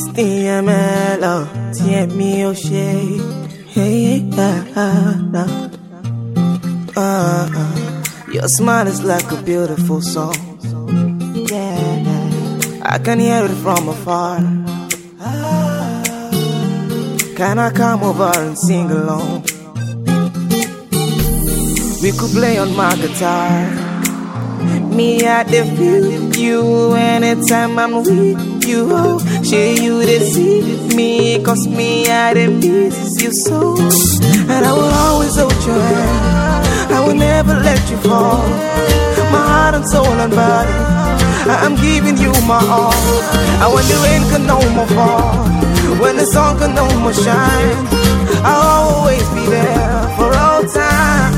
DML, TME O'Shea. Hey, your smile is like a beautiful song. Yeah, I can hear it from afar. Can I come over and sing along? We could play on my guitar. Me, I feel you anytime I'm with you. Oh, share you to see me, cause me, I miss you so. And I will always hold your hand. I will never let you fall. My heart and soul and body, I'm giving you my all. And when the rain can no more fall, when the sun can no more shine, I'll always be there for all time.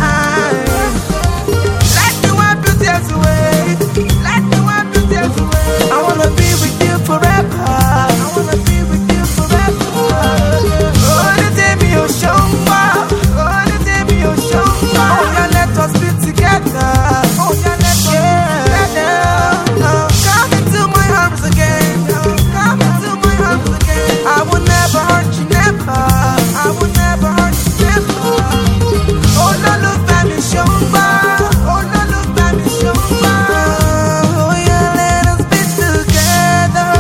Let me wipe your tears away. Let me wipe your tears away. I wanna be with you forever. I wanna be with you forever. Oh, the day me your shamba. Oh, the day me your shamba. Oh, yeah, let us be together. Oh, yeah, let us be together. Come into my arms again. Come into my arms again. I will never hurt you, never. I will never hurt you, never. Oh, no, look back me shamba. Oh, no, look back me shamba. Oh, yeah, let us be together.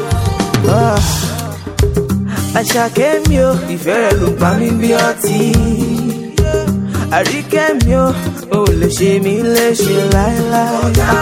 Àṣàkẹ́ mi ò, ìfẹ́ rẹ̀ ló pa mí bí ọtí. Àríkẹ́ mi ò, ò lè ṣe mí léṣe láéláé.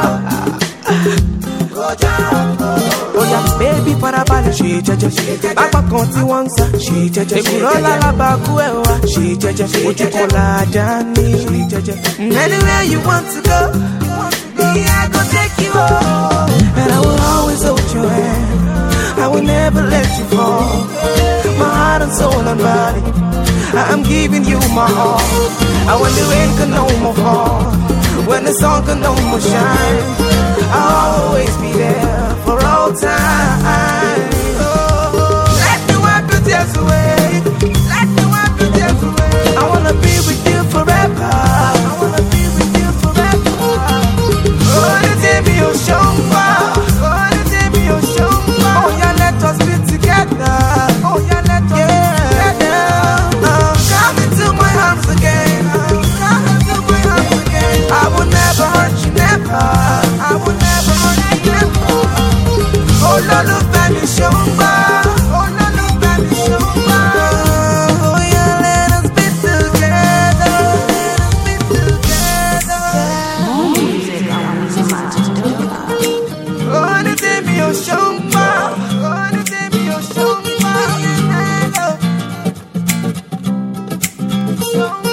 Oya baby farabalẹ̀ ṣe jẹ́jẹ́, pápá kan tí wọ́n ń sá ṣe jẹ́jẹ́, èkùrọ́ lálábàákú ẹ̀ wá ṣe jẹ́jẹ́, ojú kan làjà ní ṣe jẹ́jẹ́. Anywhere you want to go, me I go take you home. And I will always hold your hand, I will never let you fall. My heart and soul and body, I'm giving you my all. And when the rain can no more fall, when the sun can no more shine, I'll always be there for all time. Let me wipe your tears away. Let me wipe your tears away. I wanna be with you forever. I wanna be with you forever. Oh, the day me your shamba. Oh, the day me your shamba. Oh, yeah, let us be together. Oh, yeah, let us be together. Come into my arms again. Come into my arms again. I will never hurt you, never. I will never hurt you, never. Oh, Lord, look back me shamba. Oh, Lord, look back me shamba. Oh, yeah, let us be together. Let us be together. Oh, the day me your shamba. Oh, the day me your shamba. Shamba.